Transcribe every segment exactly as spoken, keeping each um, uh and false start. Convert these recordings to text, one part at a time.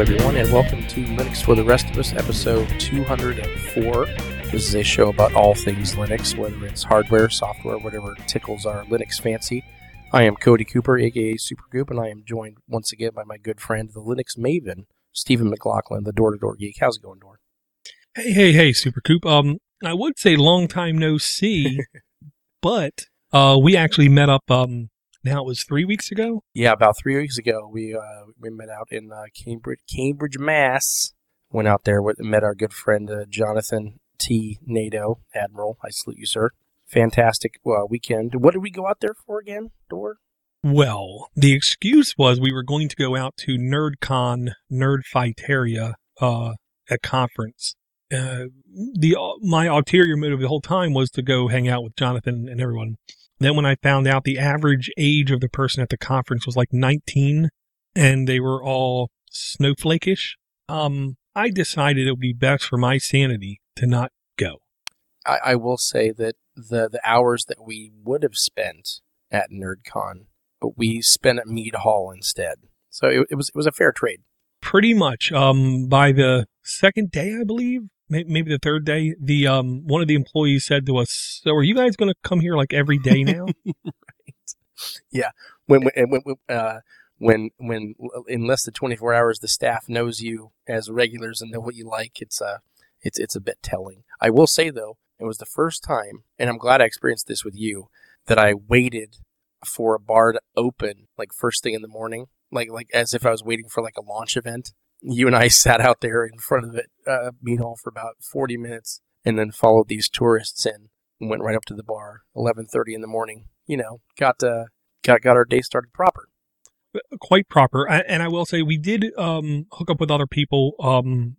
everyone, and welcome to Linux for the Rest of Us, episode two hundred four. This is a show about all things Linux, whether it's hardware, software, whatever tickles our Linux fancy. I am Cody Cooper, aka Supergoop, and I am joined once again by my good friend, the Linux maven, Stephen McLaughlin, the door-to-door geek. How's it going, Door? Hey, hey, hey, Supercoop. Um, I would say long time no see, but uh, we actually met up. Um, now it was three weeks ago. Yeah, about three weeks ago, we uh, we met out in uh, Cambridge, Cambridge, Mass. Went out there with met our good friend uh, Jonathan T. Nadeau, Admiral. I salute you, sir. Fantastic uh, weekend. What did we go out there for again, Door? Well, the excuse was we were going to go out to NerdCon, Nerdfighteria, uh, a conference. Uh, the my ulterior motive the whole time was to go hang out with Jonathan and everyone. Then when I found out the average age of the person at the conference was like nineteen, and they were all snowflake-ish, um, I decided it would be best for my sanity to not go. I, I will say that the, the hours that we would have spent at NerdCon, but we spent at Mead Hall instead. So it, it was it was a fair trade. Pretty much. Um, by the second day, I believe, maybe the third day, the um one of the employees said to us, "So are you guys going to come here like every day now?" Right. Yeah. When when when uh, when when in less than twenty-four hours the staff knows you as regulars and know what you like, it's uh it's it's a bit telling. I will say though, it was the first time, and I'm glad I experienced this with you, that I waited for a bar to open like first thing in the morning, like like as if I was waiting for like a launch event. You and I sat out there in front of the uh, Mead Hall for about forty minutes, and then followed these tourists in and went right up to the bar. eleven thirty in the morning. You know, got uh, got got our day started proper. Quite proper. And I will say we did um, hook up with other people. Um,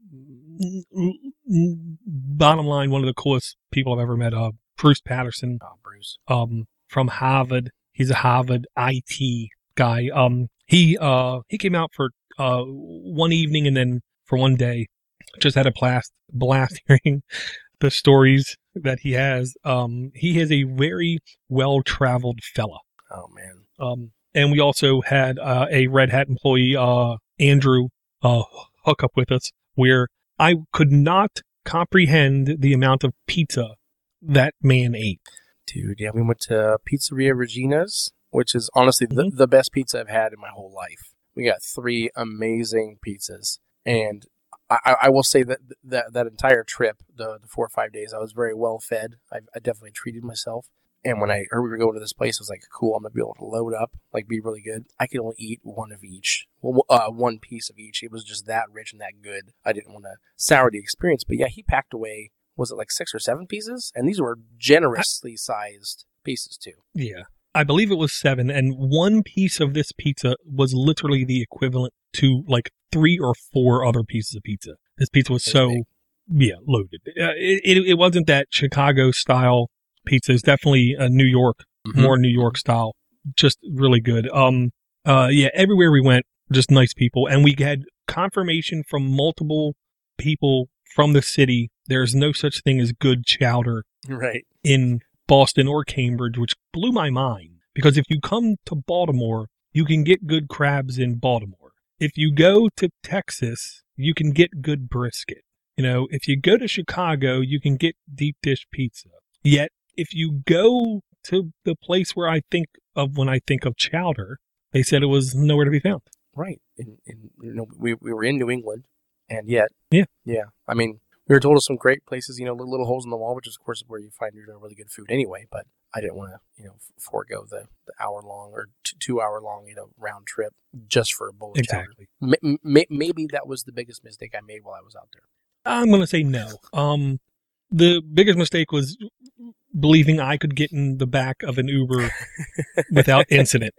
bottom line, one of the coolest people I've ever met, uh, Bruce Patterson. Oh, Bruce. Um, from Harvard. He's a Harvard I T guy. Um, he uh he came out for uh one evening and then for one day. Just had a blast blast hearing the stories that he has. Um, he is a very well traveled fella. Oh man. Um. And we also had uh, a Red Hat employee, uh, Andrew, uh, hook up with us, where I could not comprehend the amount of pizza that man ate. Dude, yeah, we went to Pizzeria Regina's, which is honestly the, Mm-hmm. the best pizza I've had in my whole life. We got three amazing pizzas, and I, I will say that that, that entire trip, the, the four or five days, I was very well fed. I, I definitely treated myself. And when I heard we were going to this place, I was like, cool, I'm going to be able to load up, like be really good. I could only eat one of each, well, uh, one piece of each. It was just that rich and that good. I didn't want to sour the experience. But yeah, he packed away, was it like six or seven pieces? And these were generously sized pieces too. Yeah, I believe it was seven. And one piece of this pizza was literally the equivalent to like three or four other pieces of pizza. This pizza was so, big. yeah, loaded. Uh, it, it, it wasn't that Chicago style pizza. It's definitely a New York, Mm-hmm. more New York style. Just really good. Um, uh, yeah, everywhere we went, just nice people. And we had confirmation from multiple people from the city. There's no such thing as good chowder Right. in Boston or Cambridge, which blew my mind. Because if you come to Baltimore, you can get good crabs in Baltimore. If you go to Texas, you can get good brisket. You know, if you go to Chicago, you can get deep dish pizza. Yet, if you go to the place where I think of when I think of chowder, they said it was nowhere to be found. Right. In, in, you know, we we were in New England, and yet, Yeah. yeah. I mean, we were told of some great places, you know, little, little holes in the wall, which is, of course, where you find your really good food anyway. But I didn't want to, you know, forego the, the hour long or t- two hour long, you know, round trip just for a bowl of Exactly. chowder. M- m- maybe that was the biggest mistake I made while I was out there. I'm going to say no. Um, the biggest mistake was believing I could get in the back of an Uber without incident,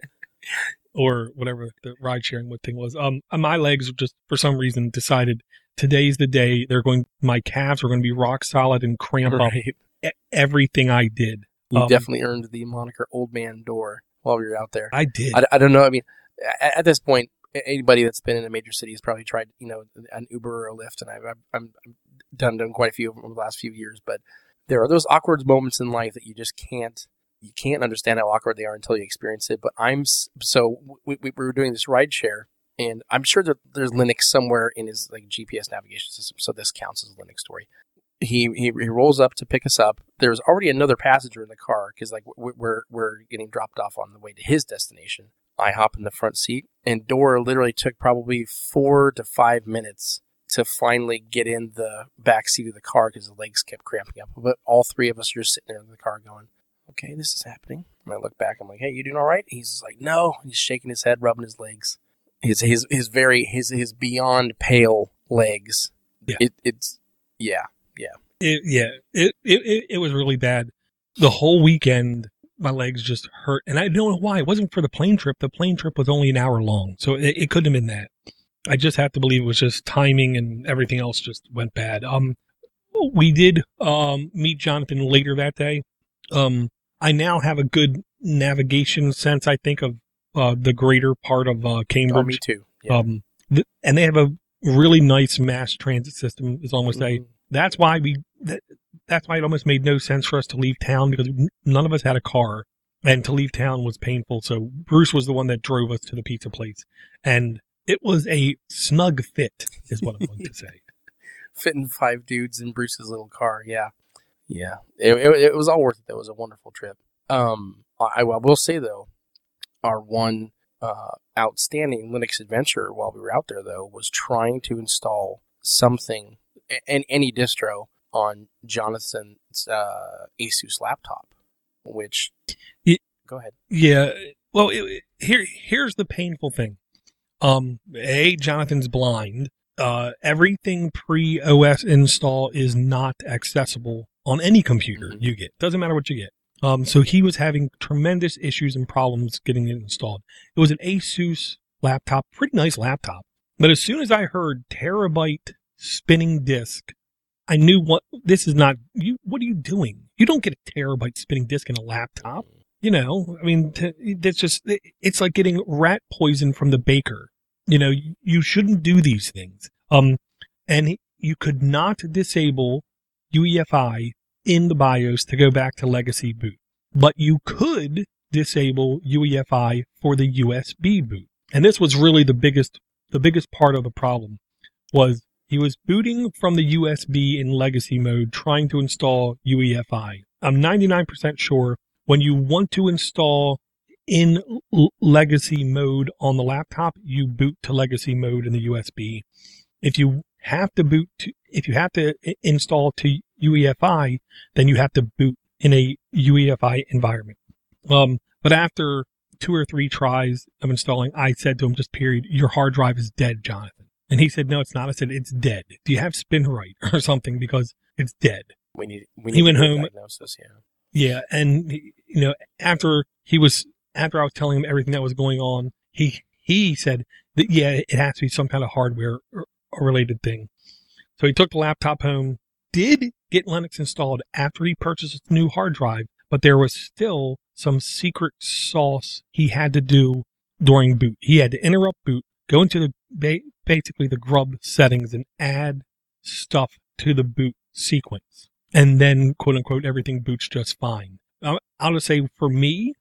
or whatever the ride sharing thing was. Um, my legs just for some reason decided today's the day. They're going. My calves are going to be rock solid and cramp Right. up everything I did. You Um, definitely earned the moniker Old Man Door while we were out there. I did. I, I don't know. I mean, at, at this point, anybody that's been in a major city has probably tried, you know, an Uber or a Lyft, and I've, I've, I'm done done quite a few of them over the last few years. But there are those awkward moments in life that you just can't you can't understand how awkward they are until you experience it. But I'm so we, we were doing this ride share, and I'm sure that there's Linux somewhere in his like G P S navigation system, so this counts as a Linux story. He, he he rolls up to pick us up. There's already another passenger in the car because like we're we're getting dropped off on the way to his destination. I hop in the front seat, and Dora literally took probably four to five minutes to finally get in the back seat of the car because the legs kept cramping up. But all three of us are just sitting there in the car going, okay, this is happening. And I look back, I'm like, hey, you doing all right? He's like, no. He's shaking his head, rubbing his legs. His his his very his his beyond pale legs. Yeah. It it's yeah. Yeah. It, yeah. It, it it was really bad. The whole weekend, my legs just hurt. And I don't know why. It wasn't for the plane trip. The plane trip was only an hour long. So it, it couldn't have been that. I just have to believe it was just timing and everything else just went bad. Um, we did um meet Jonathan later that day. Um, I now have a good navigation sense, I think, of uh, the greater part of uh, Cambridge. Oh, me too. Yeah. Um, th- and they have a really nice mass transit system, is almost Mm-hmm. a. That's why we. That, that's why it almost made no sense for us to leave town because n- none of us had a car, and to leave town was painful. So Bruce was the one that drove us to the pizza place, and it was a snug fit, is what I'm going to say. Fitting five dudes in Bruce's little car. Yeah. Yeah. It, it, it was all worth it. It was a wonderful trip. Um, I, I will say, though, our one uh, outstanding Linux adventure while we were out there, though, was trying to install something, and any distro, on Jonathan's uh, Asus laptop, which... It, go ahead. Yeah. Well, it, it, here here's the painful thing. Um, A, Jonathan's blind. Uh, everything pre-O S install is not accessible on any computer Mm-hmm. you get. Doesn't matter what you get. Um, so he was having tremendous issues and problems getting it installed. It was an Asus laptop, pretty nice laptop. But as soon as I heard terabyte spinning disk, I knew what, this is not, you, what are you doing? You don't get a terabyte spinning disk in a laptop. You know, I mean, t- that's just, it's like getting rat poison from the baker. You know, you shouldn't do these things. Um, and you could not disable U E F I in the BIOS to go back to legacy boot, but you could disable U E F I for the U S B boot. And this was really the biggest, the biggest part of the problem was he was booting from the U S B in legacy mode, trying to install U E F I. I'm ninety-nine percent sure when you want to install in l- legacy mode on the laptop, you boot to legacy mode in the U S B. If you have to boot to, if you have to I- install to U E F I, then you have to boot in a U E F I environment. Um, but after two or three tries of installing, I said to him, just period, your hard drive is dead, Jonathan. And he said, no, it's not. I said, it's dead. Do you have SpinRite or something? Because it's dead. We need, we need He went to do a home. diagnosis, yeah. Yeah, and you know, after he was, after I was telling him everything that was going on, he he said that yeah, it has to be some kind of hardware or, or related thing. So he took the laptop home, did get Linux installed after he purchased a new hard drive, but there was still some secret sauce he had to do during boot. He had to interrupt boot, go into the ba- basically the grub settings, and add stuff to the boot sequence. And then, quote unquote, everything boots just fine. I'll, I'll just say for me,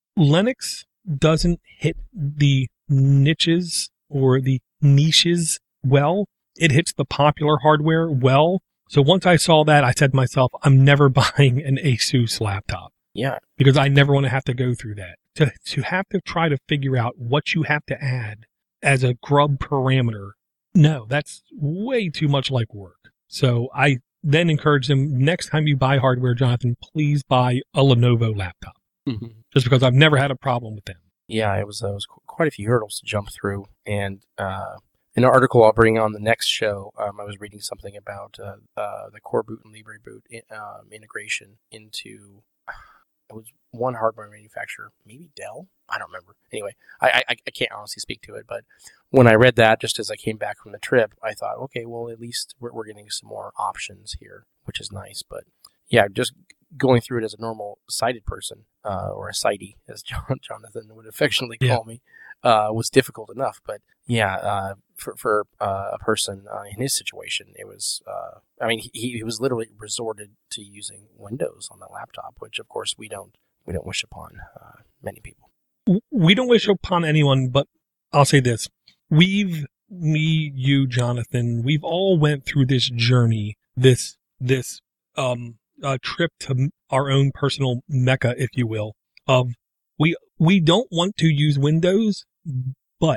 Linux doesn't hit the niches or the niches well. It hits the popular hardware well. So once I saw that, I said to myself, I'm never buying an Asus laptop. Yeah. Because I never want to have to go through that. To, to have to try to figure out what you have to add as a grub parameter, no, that's way too much like work. So I then encourage them, next time you buy hardware, Jonathan, please buy a Lenovo laptop. Mm-hmm. Just because I've never had a problem with them. Yeah, it was, uh, it was quite a few hurdles to jump through. And uh, in an article I'll bring on the next show, um, I was reading something about uh, uh, the Core Boot and Libre Boot in, um, integration into, it was one hardware manufacturer, maybe Dell? I don't remember. Anyway, I, I, I can't honestly speak to it, but when I read that, just as I came back from the trip, I thought, okay, well, at least we're, we're getting some more options here, which is nice. But yeah, just going through it as a normal sighted person, uh, or a sighty, as John, Jonathan would affectionately call Yeah. me, uh, was difficult enough. But yeah, uh, for, for uh, a person uh, in his situation, it was, uh, I mean, he, he was literally resorted to using Windows on the laptop, which of course we don't, we don't wish upon uh, many people. We don't wish upon anyone, but I'll say this. we've, me, you, Jonathan, we've all went through this journey, this, this, um, uh, trip to our own personal Mecca, if you will, of we, we don't want to use Windows, but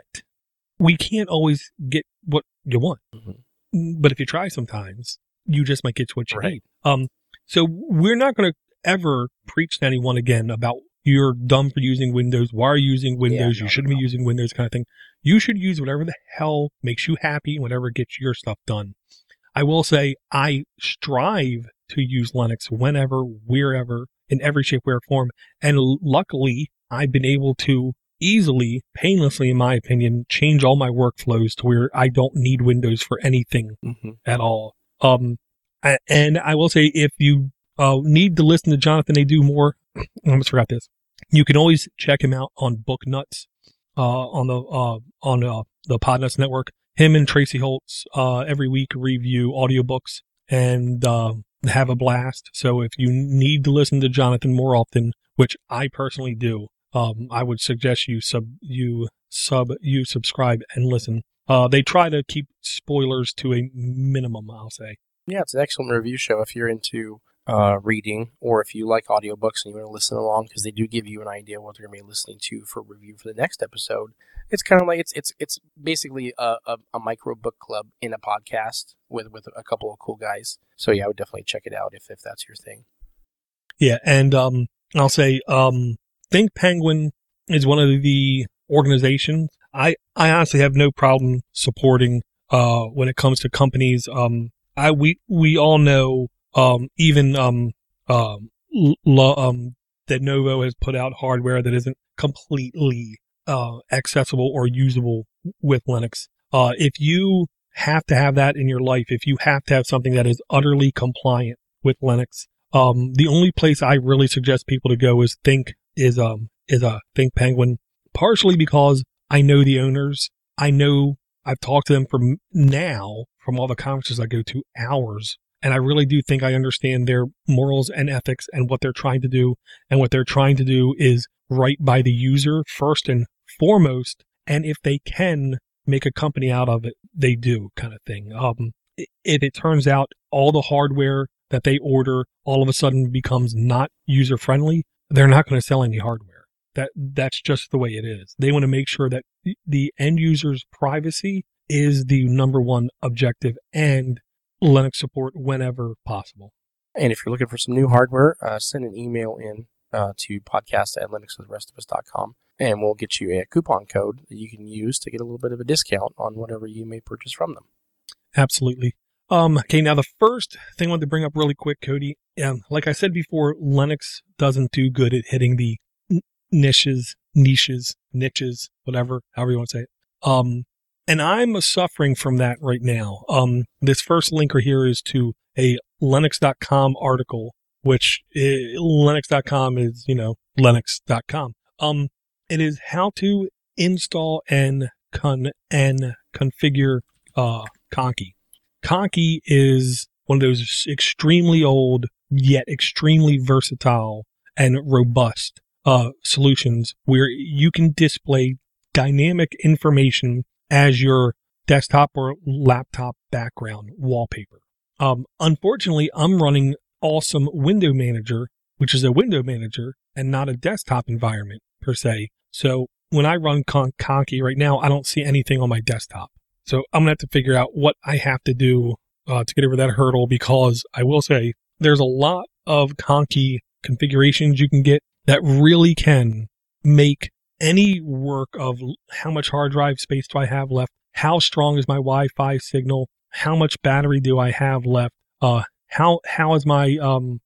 we can't always get what you want. Mm-hmm. But if you try sometimes, you just might get what you right. need. Um, so we're not going to ever preach to anyone again about you're dumb for using Windows. Why are you using Windows? Yeah, no, you shouldn't no. be using Windows kind of thing. You should use whatever the hell makes you happy, whatever gets your stuff done. I will say I strive to use Linux whenever, wherever, in every shape, way, or form. And luckily, I've been able to easily, painlessly, in my opinion, change all my workflows to where I don't need Windows for anything mm-hmm. at all. Um, and I will say, if you uh, need to listen to Jonathan Nadeau more, I almost forgot this. You can always check him out on Booknuts, uh, on the, uh, on, uh, the Podnuts Network. Him and Tracy Holtz, uh, every week review audiobooks and, uh, have a blast. So if you need to listen to Jonathan more often, which I personally do, um, I would suggest you sub, you sub, you subscribe and listen. Uh, they try to keep spoilers to a minimum, I'll say. Yeah, it's an excellent review show if you're into uh, reading, or if you like audiobooks and you want to listen along, because they do give you an idea what they're going to be listening to for review for the next episode. It's kind of like it's it's it's basically a, a, a micro book club in a podcast with with a couple of cool guys. So yeah, I would definitely check it out if if that's your thing. Yeah, and um, I'll say um, Think Penguin is one of the organizations I I honestly have no problem supporting uh when it comes to companies. Um, I we we all know. Um, even, um, um, lo, um, that Lenovo has put out hardware that isn't completely, uh, accessible or usable with Linux. Uh, if you have to have that in your life, if you have to have something that is utterly compliant with Linux, um, the only place I really suggest people to go is Think, is, um, is, uh, Think Penguin, partially because I know the owners. I know I've talked to them from now, from all the conferences I go to, hours. And I really do think I understand their morals and ethics and what they're trying to do. And what they're trying to do is right by the user first and foremost. And if they can make a company out of it, they do, kind of thing. Um, if it turns out all the hardware that they order all of a sudden becomes not user friendly, they're not going to sell any hardware. That that's just the way it is. They want to make sure that the end user's privacy is the number one objective, and Linux support whenever possible. And if you're looking for some new hardware, uh, send an email in uh, to podcast at linux with the rest of us dot com, and we'll get you a coupon code that you can use to get a little bit of a discount on whatever you may purchase from them. Absolutely. Um, okay, now the first thing I wanted to bring up really quick, Cody, um, like I said before, Linux doesn't do good at hitting the n- niches, niches, niches, whatever, however you want to say it. Um, And I'm suffering from that right now. Um, this first link right here is to a Linux dot com article, which is, Linux dot com is, you know, Linux dot com. Um, it is how to install and con and configure uh Conky. Conky is one of those extremely old yet extremely versatile and robust uh solutions where you can display dynamic information as your desktop or laptop background wallpaper. Um, unfortunately, I'm running awesome Window Manager, which is a window manager and not a desktop environment per se. So when I run Con- Conky right now, I don't see anything on my desktop. So I'm going to have to figure out what I have to do uh, to get over that hurdle, because I will say there's a lot of Conky configurations you can get that really can make any work of how much hard drive space do I have left, how strong is my Wi-Fi signal, how much battery do I have left, uh, how how is my um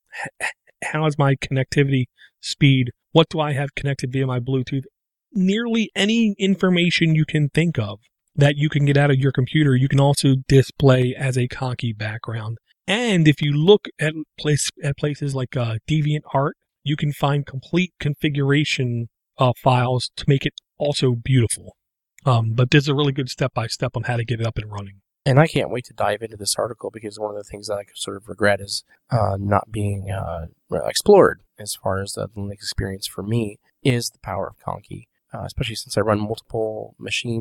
how is my connectivity speed, what do I have connected via my Bluetooth. Nearly any information you can think of that you can get out of your computer, you can also display as a Conky background. And if you look at place at places like uh, DeviantArt, you can find complete configuration Uh, files to make it also beautiful. Um, but there's a really good step-by-step on how to get it up and running. And I can't wait to dive into this article, because one of the things that I sort of regret is uh, not being uh, explored as far as the Linux experience for me is the power of Conky, uh, especially since I run multiple machines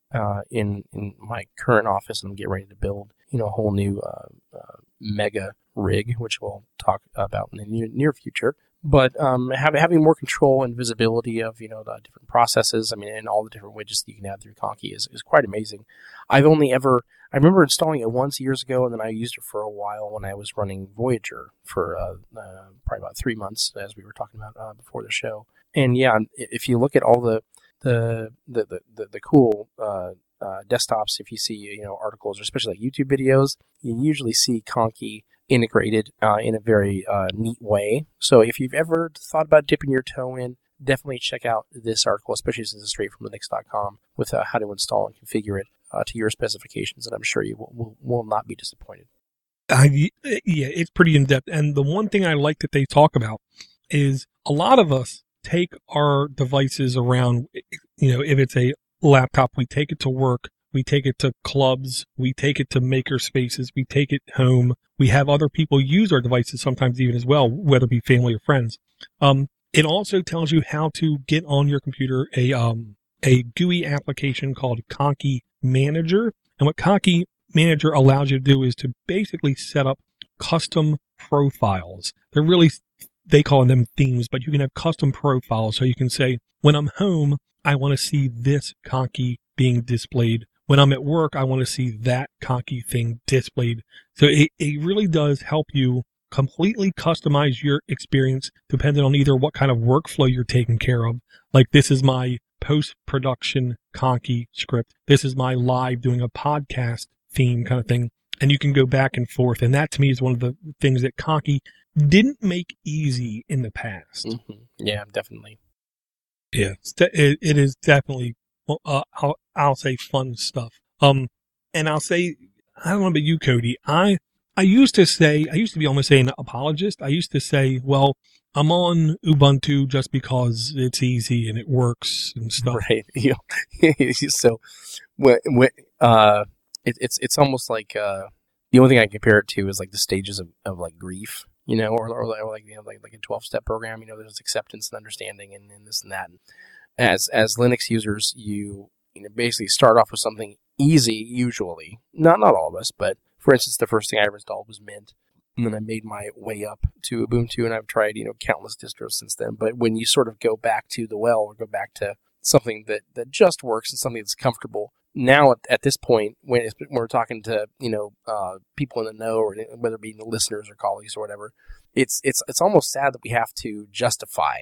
uh, in in my current office, and I'm getting ready to build, you know, a whole new uh, uh, mega rig, which we'll talk about in the near, near future. But um, have, having more control and visibility of, you know, the different processes, I mean, and all the different widgets that you can have through Conky is, is quite amazing. I've only ever, I remember installing it once years ago, and then I used it for a while when I was running Voyager for uh, uh, probably about three months, as we were talking about uh, before the show. And yeah, if you look at all the the the the, the, the cool uh, uh, desktops, if you see, you know, articles, or especially like YouTube videos, you usually see Conky integrated uh, in a very uh, neat way. So if you've ever thought about dipping your toe in, definitely check out this article, especially since it's straight from Linux dot com, with uh, how to install and configure it uh, to your specifications, and I'm sure you will, will, will not be disappointed. Uh, yeah, it's pretty in-depth. And the one thing I like that they talk about is a lot of us take our devices around, you know, if it's a laptop, we take it to work, we take it to clubs, we take it to maker spaces, we take it home. We have other people use our devices sometimes even as well, whether it be family or friends. Um, it also tells you how to get on your computer a um, a G U I application called Conky Manager. And what Conky Manager allows you to do is to basically set up custom profiles. They're really, they call them themes, but you can have custom profiles. So you can say, when I'm home, I want to see this Conky being displayed. When I'm at work, I want to see that Conky thing displayed. So it, it really does help you completely customize your experience depending on either what kind of workflow you're taking care of. Like, this is my post-production Conky script. This is my live doing a podcast theme kind of thing. And you can go back and forth. And that to me is one of the things that Conky didn't make easy in the past. Mm-hmm. Yeah, definitely. Yeah, it's de- it, it is definitely, well, uh, I'll, I'll say fun stuff. Um, and I'll say, I don't know about you, Cody. I, I used to say, I used to be almost say an apologist. I used to say, well, I'm on Ubuntu just because it's easy and it works and stuff. Right. You know, so when, when, uh, it, it's, it's almost like, uh, the only thing I can compare it to is like the stages of, of like grief, you know, or, or, or like, you know, like, like a twelve step program, you know, there's acceptance and understanding and, and this and that. And as, as Linux users, you, you know, basically start off with something easy, usually. Not, not all of us, but for instance, the first thing I ever installed was Mint. And then I made my way up to Ubuntu, and I've tried, you know, countless distros since then. But when you sort of go back to the well, or go back to something that, that just works and something that's comfortable, now at, at this point, when, it's, when we're talking to, you know, uh, people in the know, or whether it be the listeners or colleagues or whatever, it's it's it's almost sad that we have to justify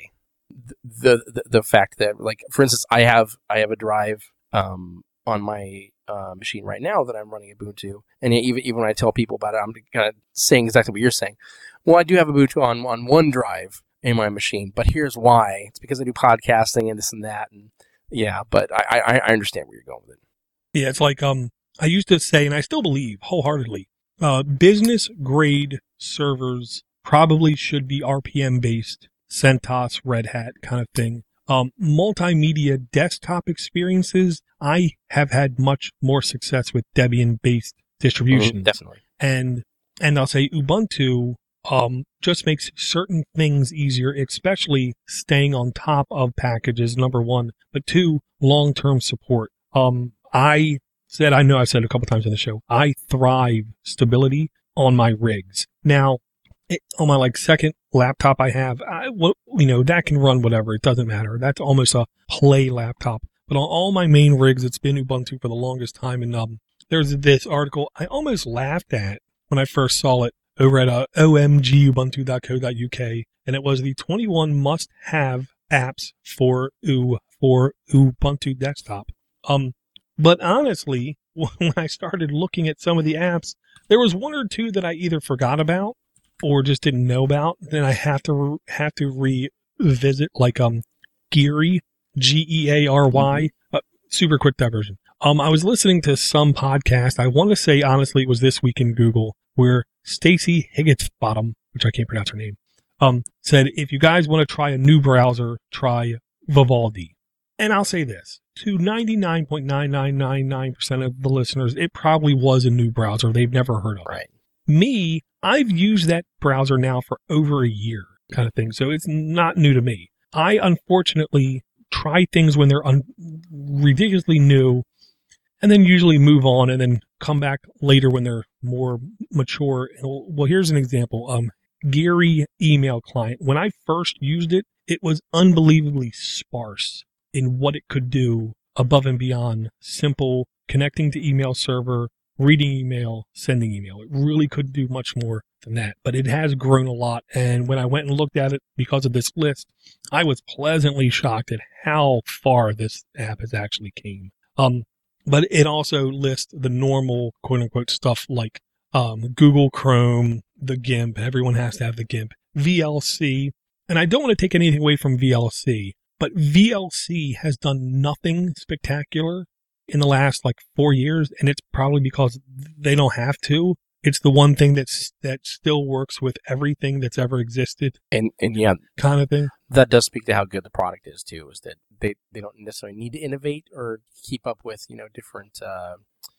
the the, the fact that, like, for instance, I have I have a drive um, on my uh, machine right now that I'm running Ubuntu, and even even when I tell people about it, I'm kind of saying exactly what you're saying. Well, I do have Ubuntu on on one drive in my machine, but here's why: it's because I do podcasting and this and that, and yeah. But I I, I understand where you're going with it. Yeah, it's like um, I used to say, and I still believe wholeheartedly, uh, business grade servers probably should be R P M based, CentOS, Red Hat kind of thing. Um, multimedia desktop experiences, I have had much more success with Debian-based distributions. Mm-hmm, definitely. And, and I'll say Ubuntu, um, just makes certain things easier, especially staying on top of packages, number one. But two, long-term support. Um, I said, I know I've said it a couple times on the show, I thrive stability on my rigs. Now, It, on my like second laptop I have, I, well, you know, that can run whatever. It doesn't matter. That's almost a play laptop. But on all my main rigs, it's been Ubuntu for the longest time. And um, there's this article I almost laughed at when I first saw it over at uh, o m g ubuntu dot co dot u k, and it was the twenty-one must-have apps for U for Ubuntu desktop. Um, but honestly, when I started looking at some of the apps, there was one or two that I either forgot about or just didn't know about. Then I have to have to revisit, like um, Geary, G E A R Y. Mm-hmm. Uh, super quick diversion. Um, I was listening to some podcast. I want to say honestly it was This Week in Google, where Stacy Higginbottom, which I can't pronounce her name, um, said if you guys want to try a new browser, try Vivaldi. And I'll say this: to ninety-nine point nine nine nine nine percent of the listeners, it probably was a new browser they've never heard of. Right. Me, I've used that browser now for over a year, kind of thing. So it's not new to me. I unfortunately try things when they're un- ridiculously new, and then usually move on and then come back later when they're more mature. Well, here's an example. Um, Geary email client. When I first used it, it was unbelievably sparse in what it could do above and beyond simple connecting to email server, reading email, sending email. It really couldn't do much more than that, but it has grown a lot. And when I went and looked at it because of this list, I was pleasantly shocked at how far this app has actually came. Um, but it also lists the normal quote unquote stuff like um, Google Chrome, the GIMP. Everyone has to have the GIMP, V L C. And I don't want to take anything away from V L C, but V L C has done nothing spectacular in the last like four years, and it's probably because they don't have to. It's the one thing that's that still works with everything that's ever existed, and and yeah, kind of thing. That does speak to how good the product is too. Is that they, they don't necessarily need to innovate or keep up with you know different uh,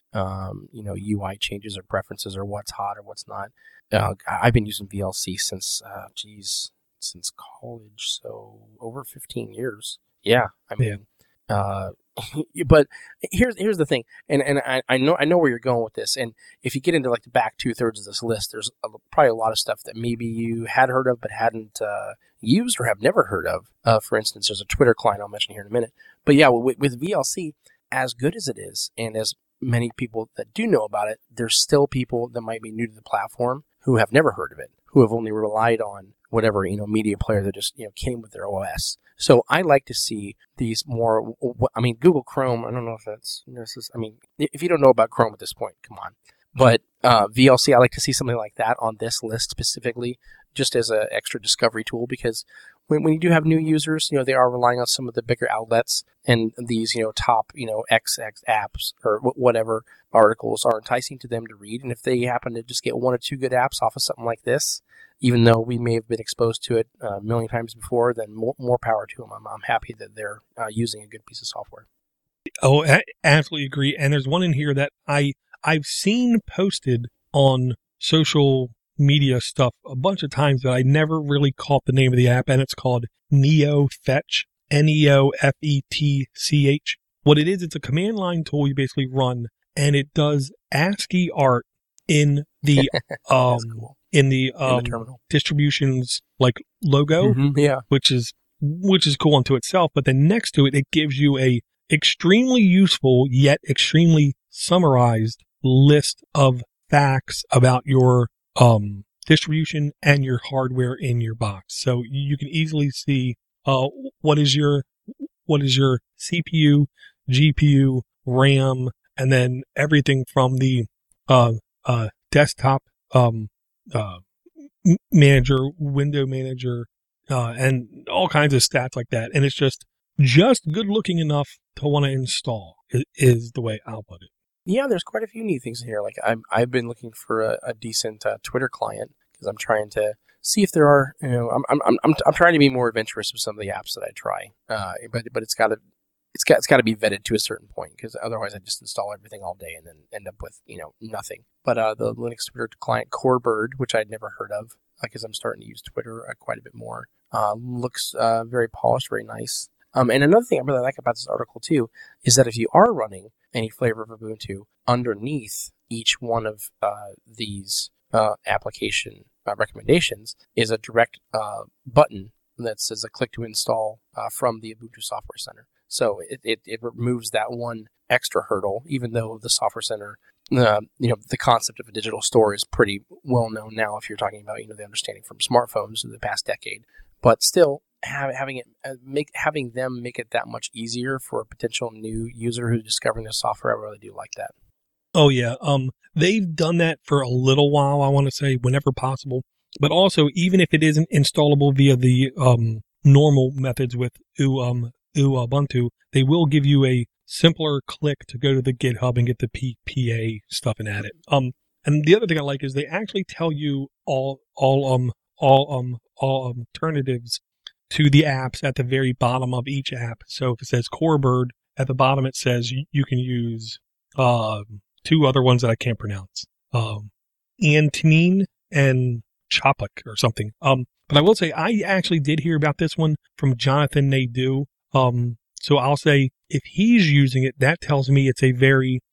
um, you know U I changes or preferences or what's hot or what's not. Uh, I've been using V L C since uh, geez since college, so over fifteen years. Yeah, I mean. Yeah. Uh, But here's here's the thing, and and I, I know I know where you're going with this. And if you get into like the back two thirds of this list, there's a, probably a lot of stuff that maybe you had heard of but hadn't uh, used or have never heard of. Uh, for instance, there's a Twitter client I'll mention here in a minute. But yeah, with, with V L C, as good as it is, and as many people that do know about it, there's still people that might be new to the platform who have never heard of it, who have only relied on whatever you know media player that just you know came with their O S. So I like to see these more, I mean, Google Chrome, I don't know if that's, I mean, if you don't know about Chrome at this point, come on. But uh, V L C, I like to see something like that on this list specifically, just as an extra discovery tool, because when, when you do have new users, you know, they are relying on some of the bigger outlets, and these, you know, top, you know, X X apps or whatever articles are enticing to them to read. And if they happen to just get one or two good apps off of something like this, even though we may have been exposed to it a million times before, then more, more power to them. I'm, I'm happy that they're uh, using a good piece of software. Oh, I absolutely agree. And there's one in here that I, I've seen posted on social media stuff a bunch of times, but I never really caught the name of the app, and it's called NeoFetch, N E O F E T C H. What it is, it's a command line tool you basically run, and it does ASCII art in the um cool. in the um in the terminal. Distributions like logo, mm-hmm, yeah, which is which is cool unto itself. But then next to it, it gives you a extremely useful yet extremely summarized list of facts about your um distribution and your hardware in your box. So you can easily see uh what is your what is your C P U, G P U, RAM, and then everything from the uh uh desktop um uh manager, window manager, uh and all kinds of stats like that. And it's just just good looking enough to want to install is, is the way I'll put it. Yeah, there's quite a few neat things in here. Like I'm, I've been looking for a, a decent uh, Twitter client because I'm trying to see if there are, you know, I'm, I'm, I'm, I'm trying to be more adventurous with some of the apps that I try. Uh, but, but it's got to, it's got, it's got to be vetted to a certain point, because otherwise I just install everything all day and then end up with, you know, nothing. But uh, the Linux Twitter client Corebird, which I'd never heard of, because I'm starting to use Twitter uh, quite a bit more, uh, looks uh, very polished, very nice. Um, and another thing I really like about this article too is that if you are running any flavor of Ubuntu, underneath each one of uh, these uh, application uh, recommendations is a direct uh, button that says a click to install uh, from the Ubuntu Software Center. So it, it, it removes that one extra hurdle, even though the Software Center, uh, you know, the concept of a digital store is pretty well known now if you're talking about, you know, the understanding from smartphones in the past decade. But still, have, having it uh, make having them make it that much easier for a potential new user who's discovering the software, I really do like that. Oh yeah, um, they've done that for a little while. I want to say whenever possible, but also even if it isn't installable via the um normal methods with U um Ubuntu, they will give you a simpler click to go to the GitHub and get the P P A stuff and add it. Um, and the other thing I like is they actually tell you all all um all um all alternatives to the apps at the very bottom of each app. So if it says Corebird, at the bottom it says you, you can use uh, two other ones that I can't pronounce. Um, Antinine and Chopik or something. Um, but I will say I actually did hear about this one from Jonathan Nadeau. Um, so I'll say if he's using it, that tells me it's a very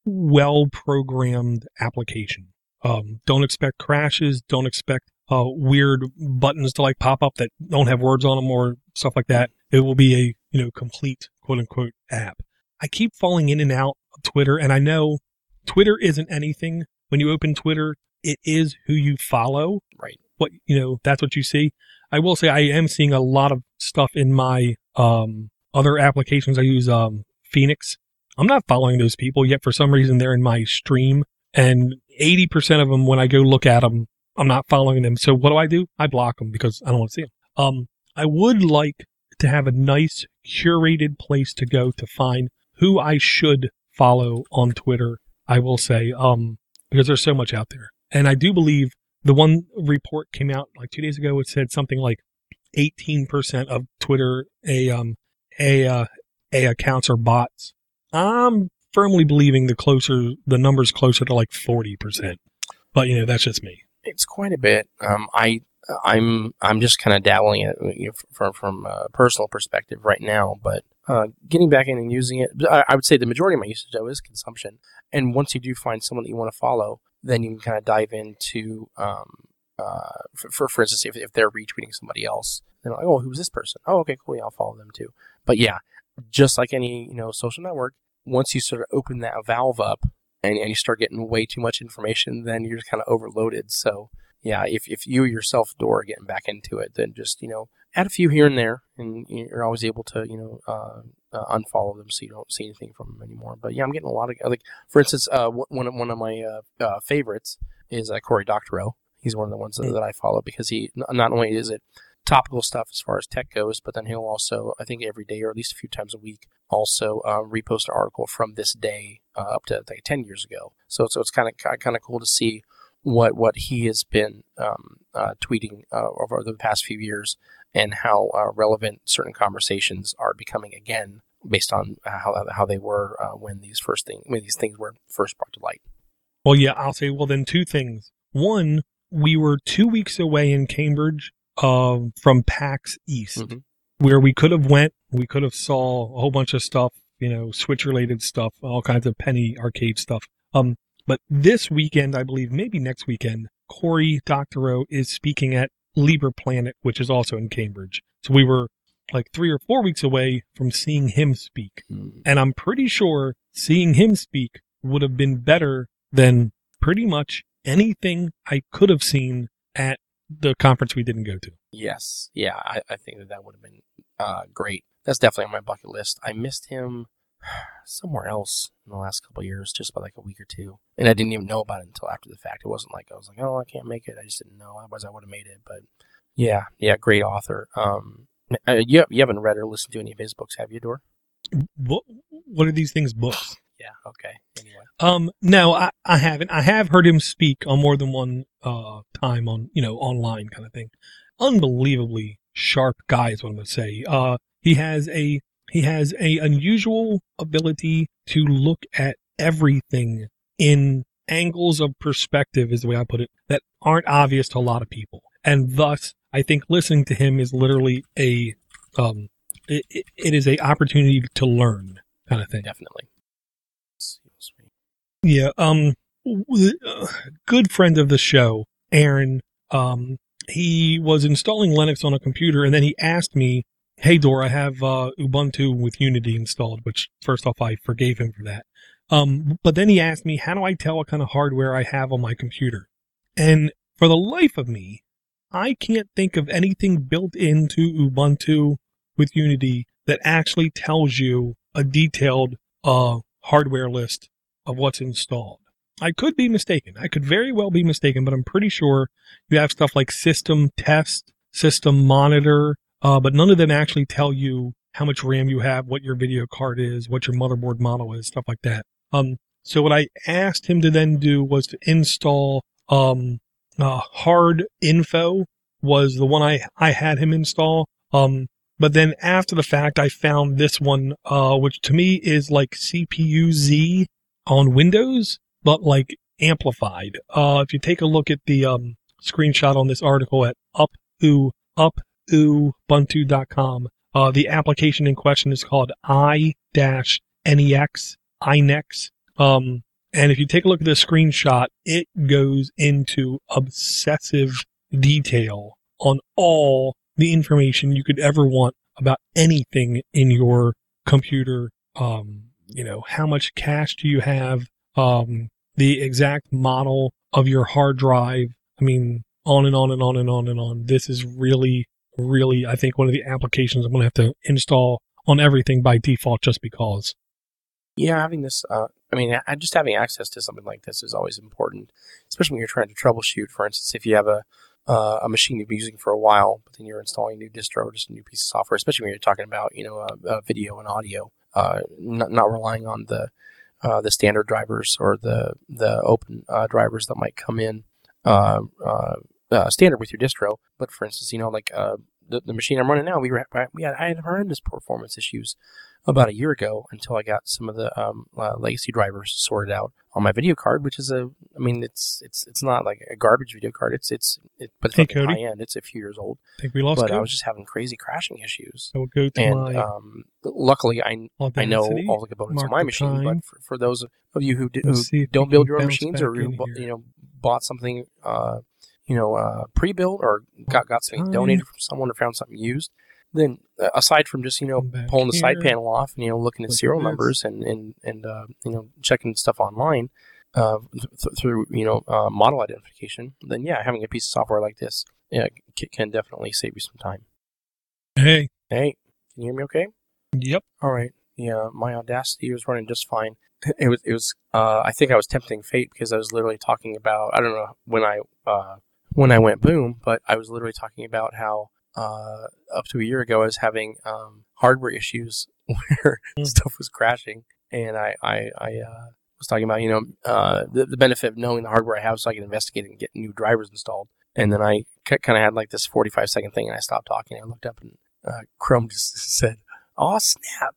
well-programmed application. Um, don't expect crashes. Don't expect uh, weird buttons to like pop up that don't have words on them or stuff like that. It will be a, you know, complete quote-unquote app. I keep falling in and out of Twitter, and I know Twitter isn't anything. When you open Twitter, it is who you follow. Right. What, you know, that's what you see. I will say I am seeing a lot of stuff in my um, other applications. I use um, Phoenix. I'm not following those people, yet for some reason they're in my stream. And eighty percent of them, when I go look at them, I'm not following them. So what do I do? I block them because I don't want to see them. Um, I would like to have a nice curated place to go to find who I should follow on Twitter, I will say, um, because there's so much out there. And I do believe the one report came out like two days ago. It said something like eighteen percent of Twitter a um a uh, a accounts are bots. I'm firmly believing the closer the numbers closer to like forty percent. But you know, that's just me. It's quite a bit. Um, I I'm I'm just kind of dabbling it, you know, from from a personal perspective right now, but uh, getting back in and using it, I, I would say the majority of my usage though is consumption. And once you do find someone that you want to follow, then you can kind of dive into, um, uh, for, for for instance, if if they're retweeting somebody else, then like, oh, who's this person? Oh, okay, cool, yeah, I'll follow them too. But yeah, just like any you know social network, once you sort of open that valve up and, and you start getting way too much information, then you're just kind of overloaded. So yeah, if if you yourself, Dora, are getting back into it, then just, you know, add a few here and there, and you're always able to, you know, uh, uh, unfollow them so you don't see anything from them anymore. But yeah, I'm getting a lot of, like, for instance, uh, one of, one of my uh, uh, favorites is uh, Cory Doctorow. He's one of the ones that, that I follow because he, not only is it topical stuff as far as tech goes, but then he'll also, I think every day or at least a few times a week, also uh, repost an article from this day uh, up to like ten years ago. So, so it's kind of kind of cool to see what what he has been um, uh, tweeting uh, over the past few years and how uh, relevant certain conversations are becoming again based on how how they were uh, when these first thing when these things were first brought to light. Well, yeah, I'll say, well, then two things. One, we were two weeks away in Cambridge uh, from PAX East, mm-hmm. where we could have went, we could have saw a whole bunch of stuff, you know, Switch-related stuff, all kinds of penny arcade stuff. Um, but this weekend, I believe, maybe next weekend, Cory Doctorow is speaking at Libre Planet, which is also in Cambridge. So we were like three or four weeks away from seeing him speak. Mm. And I'm pretty sure seeing him speak would have been better than pretty much anything I could have seen at the conference we didn't go to. Yes. Yeah, I, I think that that would have been uh, great. That's definitely on my bucket list. I missed him somewhere else in the last couple of years, just by like a week or two. And I didn't even know about it until after the fact. It wasn't like I was like, oh, I can't make it. I just didn't know. Otherwise, I would have made it. But yeah, yeah, great author. Um, you, you haven't read or listened to any of his books, have you, Dor? What, what are these things, books? Yeah, okay. Anyway. Um, no, I, I haven't. I have heard him speak on more than one uh, time on, you know, online kind of thing. Unbelievably sharp guy is what I'm going to say. Uh, he has a he has a unusual ability to look at everything in angles of perspective, is the way I put it, that aren't obvious to a lot of people. And thus, I think listening to him is literally a um, it, it is a opportunity to learn kind of thing. Definitely. Yeah, um, good friend of the show, Aaron, um, he was installing Linux on a computer, and then he asked me, hey, Dor, I have uh, Ubuntu with Unity installed, which, first off, I forgave him for that. Um, but then he asked me, how do I tell what kind of hardware I have on my computer? And for the life of me, I can't think of anything built into Ubuntu with Unity that actually tells you a detailed uh, hardware list of what's installed. I could be mistaken. I could very well be mistaken, but I'm pretty sure you have stuff like system test, system monitor, uh, but none of them actually tell you how much RAM you have, what your video card is, what your motherboard model is, stuff like that. Um, so what I asked him to then do was to install um, uh, Hard Info was the one I, I had him install. Um, but then after the fact, I found this one, uh, which to me is like C P U Z on Windows, but like amplified. Uh, if you take a look at the um, screenshot on this article at upu, upubuntu dot com, uh, the application in question is called i-nex, inex. Um, And if you take a look at the screenshot, it goes into obsessive detail on all the information you could ever want about anything in your computer. Um, you know, how much cache do you have? Um, the exact model of your hard drive. I mean, on and on and on and on and on. This is really, really, I think, one of the applications I'm going to have to install on everything by default just because. Yeah, having this, uh, I mean, just having access to something like this is always important, especially when you're trying to troubleshoot. For instance, if you have a uh, a machine you've been using for a while, but then you're installing a new distro or just a new piece of software, especially when you're talking about, you know, uh, uh, video and audio, uh, not, not relying on the uh, the standard drivers or the the open uh, drivers that might come in uh, uh, uh, standard with your distro. But for instance, you know, like uh, the the machine I'm running now, we were we had I had horrendous performance issues about a year ago until I got some of the um, uh, legacy drivers sorted out on my video card, which is a, I mean, it's it's it's not like a garbage video card. It's it's it, but it's hey, like high end. It's a few years old. I think we lost. But Cody. I was just having crazy crashing issues. I will go to and my um, luckily, I I know all the components on my machine. Time. But for, for those of you who, do, who who don't build your own machines or who, you know, bought something, uh, you know, uh, pre-built or got got something time. donated from someone or found something used. Then, uh, aside from just, you know, pulling the here. side panel off and, you know, looking at Look serial at numbers and, and, and uh, you know, checking stuff online uh, th- through, you know, uh, model identification, then, yeah, having a piece of software like this yeah, c- can definitely save you some time. Hey. Hey, can you hear me okay? Yep. All right. Yeah, my Audacity was running just fine. It was, it was, uh, I think I was tempting fate because I was literally talking about, I don't know when I, uh, when I went boom, but I was literally talking about how, Uh, up to a year ago, I was having um, hardware issues where mm. stuff was crashing, and I I, I uh, was talking about you know uh, the, the benefit of knowing the hardware I have, so I can investigate and get new drivers installed. And then I c- kind of had like this forty-five second thing, and I stopped talking. I looked up, and uh, Chrome just said, "Oh snap!"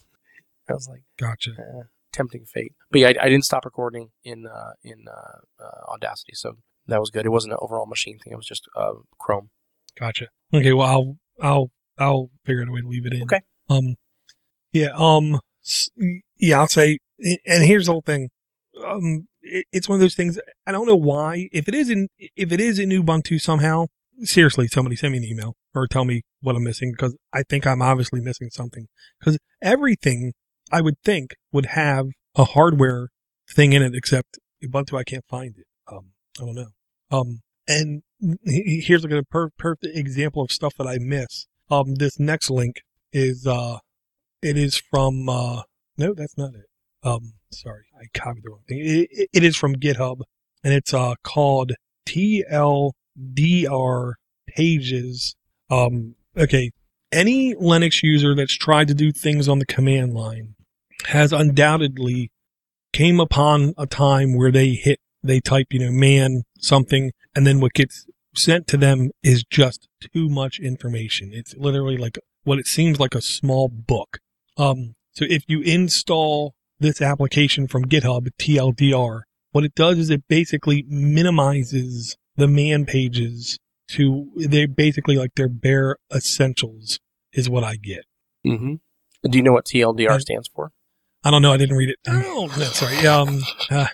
I was like, "Gotcha." Uh, tempting fate. But yeah, I, I didn't stop recording in uh, in uh, uh, Audacity, so that was good. It wasn't an overall machine thing; it was just uh, Chrome. Gotcha. Okay, well, I'll, I'll, I'll figure out a way to leave it in. Okay. Um, yeah, um, yeah, I'll say, and here's the whole thing. Um, it, it's one of those things, I don't know why, if it is in, if it is in Ubuntu somehow, seriously, somebody send me an email or tell me what I'm missing, because I think I'm obviously missing something. Because everything I would think would have a hardware thing in it, except Ubuntu, I can't find it. Um, I don't know. Um, and here's like a per- perfect example of stuff that I miss. Um, this next link is, uh, it is from, uh, no, that's not it. Um, sorry, I copied the wrong thing. It, it, it is from GitHub, and it's, uh, called T L D R Pages. Um, okay. Any Linux user that's tried to do things on the command line has undoubtedly came upon a time where they hit, they type, you know, man something, and then what gets sent to them is just too much information. It's literally like what it seems like a small book. Um, so if you install this application from GitHub, T L D R, what it does is it basically minimizes the man pages to, they're basically like their bare essentials is what I get. Mm-hmm. Do you know what T L D R stands for? I don't know. I didn't read it. Oh, no, sorry. Um, uh,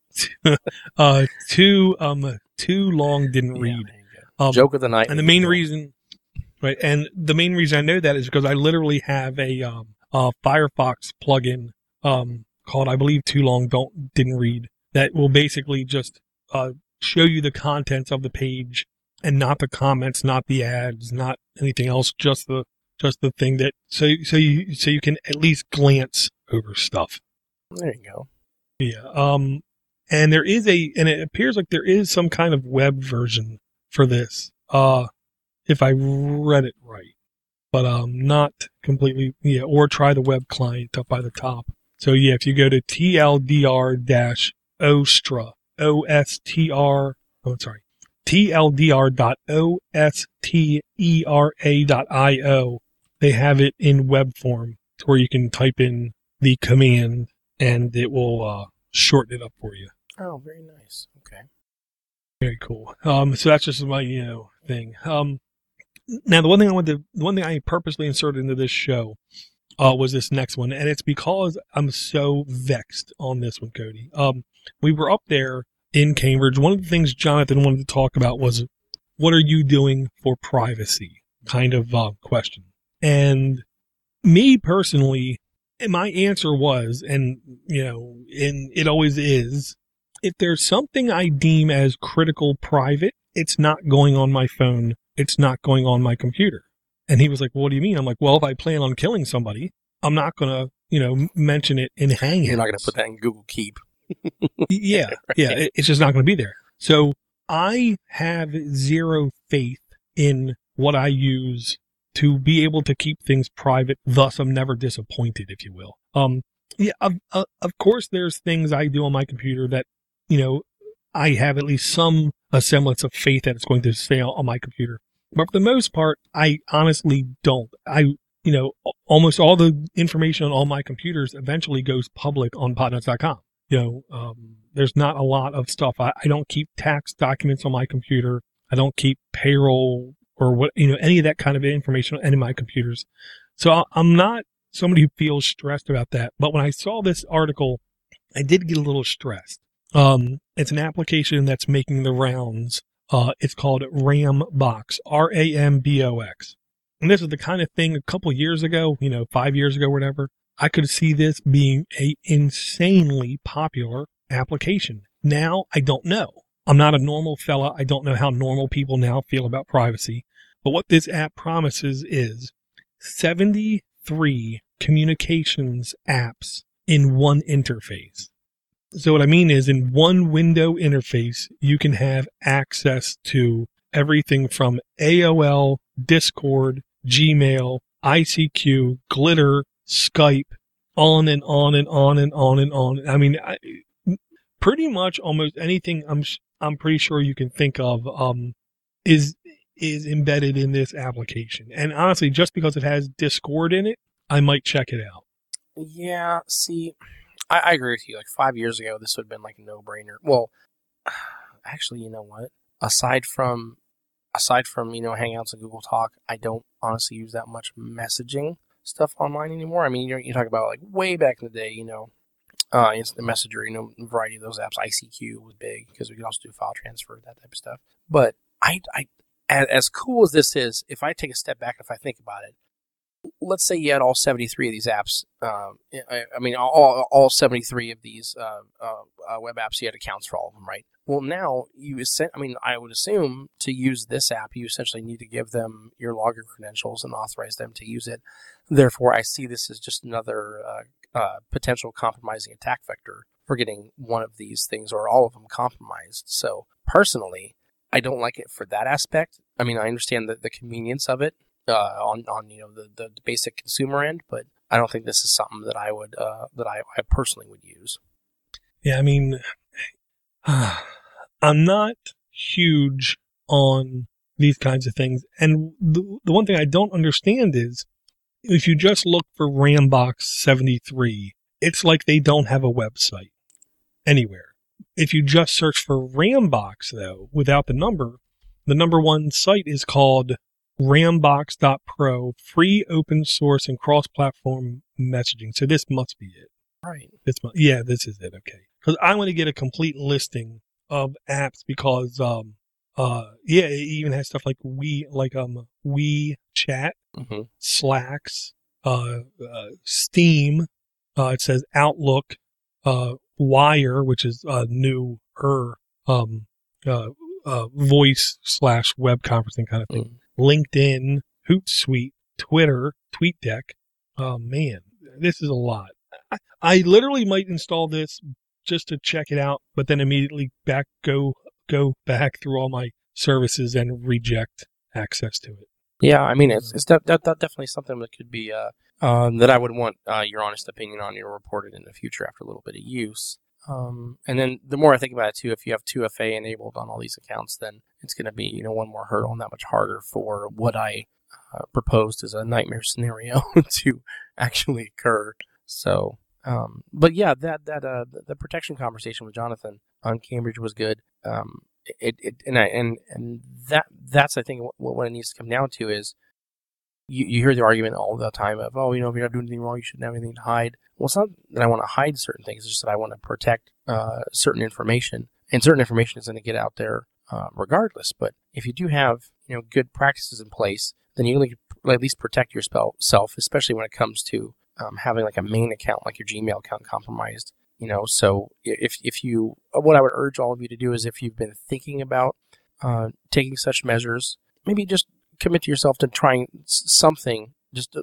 uh, too, um, too long didn't Yeah, read. there you go. Um, Joke of the night. And the main reason, right, and the main reason I know that is because I literally have a, um, a Firefox plugin, um, called, I believe, Too Long Don't Didn't Read, that will basically just, uh, show you the contents of the page and not the comments, not the ads, not anything else, just the, just the thing that, so, so you, so you can at least glance over stuff. There you go. Yeah. Um, and there is a, and it appears like there is some kind of web version for this. Uh, if I read it right, but, um, not completely, yeah, or try the web client up by the top. So yeah, if you go to T L D R dash Ostra, O S T R, oh, sorry, T L D R dot O S T E R A dot I O, they have it in web form to where you can type in the command and it will, uh, shorten it up for you. Oh, very nice. Okay. Very cool. Um, so that's just my, you know, thing. Um, now the one thing I wanted to, the one thing I purposely inserted into this show, uh, was this next one. And it's because I'm so vexed on this one, Cody. Um, we were up there in Cambridge. One of the things Jonathan wanted to talk about was, what are you doing for privacy? Kind of uh, question. And me personally, my answer was, and you know, and it always is, if there's something I deem as critical private, it's not going on my phone. It's not going on my computer. And he was like, well, what do you mean? I'm like, well, if I plan on killing somebody, I'm not going to, you know, mention it in Hangouts. You're not going to put that in Google Keep. yeah. Right. Yeah. It, it's just not going to be there. So I have zero faith in what I use to be able to keep things private. Thus, I'm never disappointed, if you will. Um, yeah, of, uh, of course, there's things I do on my computer that, you know, I have at least some a semblance of faith that it's going to stay on my computer. But for the most part, I honestly don't. I, you know, almost all the information on all my computers eventually goes public on podnuts dot com. You know, um, there's not a lot of stuff. I, I don't keep tax documents on my computer. I don't keep payroll or what, you know, any of that kind of information on any of my computers. So I'm not somebody who feels stressed about that. But when I saw this article, I did get a little stressed. Um, it's an application that's making the rounds. Uh, it's called Rambox, R A M B O X. And this is the kind of thing a couple years ago, you know, five years ago, whatever, I could see this being a insanely popular application. Now, I don't know. I'm not a normal fella. I don't know how normal people now feel about privacy. But what this app promises is seventy-three communications apps in one interface. So what I mean is, in one window interface, you can have access to everything from A O L, Discord, Gmail, I C Q, Glitter, Skype, on and on and on and on and on. I mean, I, pretty much almost anything I'm I'm pretty sure you can think of um, is is embedded in this application. And honestly, just because it has Discord in it, I might check it out. Yeah, see, I, I agree with you. Like five years ago, this would have been like a no-brainer. Well, actually, you know what? Aside from, aside from, you know, Hangouts and Google Talk, I don't honestly use that much messaging stuff online anymore. I mean, you know, you talk about like way back in the day, you know, uh, Instant Messenger, you know, a variety of those apps. I C Q was big because we could also do file transfer, that type of stuff. But I, I, as, as cool as this is, if I take a step back, if I think about it, let's say you had all seventy-three of these apps. Um, I, I mean, all all seventy-three of these uh, uh, uh, web apps, you had accounts for all of them, right? Well, now you, I mean, I would assume to use this app, you essentially need to give them your login credentials and authorize them to use it. Therefore, I see this as just another uh, uh, potential compromising attack vector for getting one of these things or all of them compromised. So personally, I don't like it for that aspect. I mean, I understand the, the convenience of it. Uh, on, on you know the, the basic consumer end, but I don't think this is something that I would uh, that I, I personally would use. Yeah, I mean, uh, I'm not huge on these kinds of things, and the the one thing I don't understand is if you just look for Rambox seventy-three, it's like they don't have a website anywhere. If you just search for Rambox though, without the number, the number one site is called Rambox dot pro, free, open source, and cross-platform messaging. So this must be it. Right. This must, yeah, this is it. Okay. Because I want to get a complete listing of apps because, um, uh, yeah, it even has stuff like we, like, um, WeChat, mm-hmm. Slacks, uh, uh, Steam, uh, it says Outlook, uh, Wire, which is a newer, um, uh, uh, voice slash web conferencing kind of thing. Mm. LinkedIn, Hootsuite, Twitter, TweetDeck. Oh man, this is a lot. I, I literally might install this just to check it out, but then immediately back go go back through all my services and reject access to it. Yeah, I mean it's it's de- de- de- definitely something that could be uh um, that I would want uh, your honest opinion on. Your reported in the future after a little bit of use. Um, and then the more I think about it too, if you have two F A enabled on all these accounts, then it's going to be, you know, one more hurdle and that much harder for what I uh, proposed as a nightmare scenario to actually occur. So, um, but yeah, that, that, uh, the, the protection conversation with Jonathan on Cambridge was good. Um, it, it, and I, and, and that, that's, I think what, what it needs to come down to is you, you hear the argument all the time of, oh, you know, if you're not doing anything wrong, you shouldn't have anything to hide. Well, it's not that I want to hide certain things. It's just that I want to protect uh, certain information. And certain information is going to get out there uh, regardless. But if you do have, you know, good practices in place, then you can at least protect yourself, especially when it comes to um, having like a main account, like your Gmail account compromised. You know, so if if you, what I would urge all of you to do is if you've been thinking about uh, taking such measures, maybe just commit to yourself to trying something. Just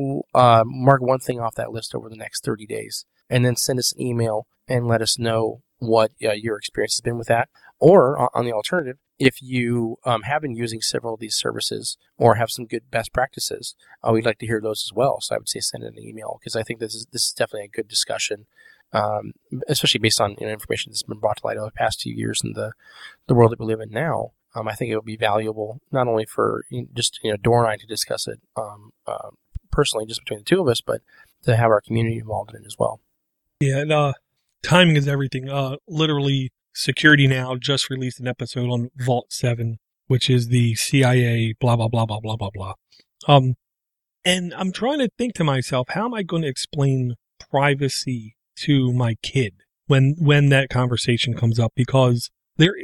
uh, mark one thing off that list over the next thirty days, and then send us an email and let us know what uh, your experience has been with that. Or on the alternative, if you um, have been using several of these services or have some good best practices, uh, we'd like to hear those as well. So I would say send an email, because I think this is this is definitely a good discussion, um, especially based on, you know, information that's been brought to light over the past few years in the the world that we live in now. Um, I think it would be valuable not only for just, you know, Dora and I to discuss it um, uh, personally, just between the two of us, but to have our community involved in it as well. Yeah, and uh, timing is everything. Uh, literally, Security Now just released an episode on Vault seven, which is the C I A, blah, blah, blah, blah, blah, blah, blah. Um, and I'm trying to think to myself, how am I going to explain privacy to my kid when when that conversation comes up? Because there,